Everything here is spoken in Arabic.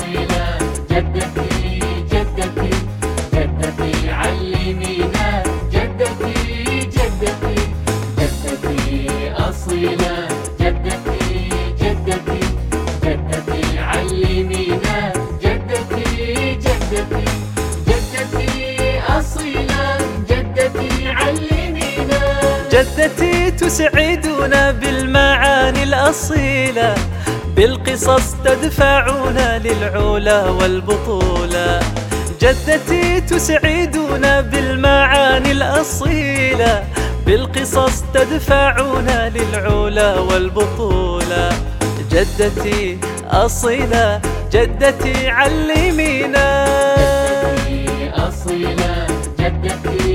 أصيلة، جدتي جدتي جدتي علمينا، جدتي جدتي جدتي أصيلة، جدتي جدتي جدتي علمينا، جدتي جدتي جدتي أصيلة، جدتي علمينا. جدتي تسعدنا بالمعاني الأصيلة، بالقصص تدفعنا للعلا والبطولة. جدتي تسعدنا بالمعاني الأصيلة، بالقصص تدفعنا للعلا والبطولة. جدتي أصيلة، جدتي علمينا. جدتي أصيلة، جدتي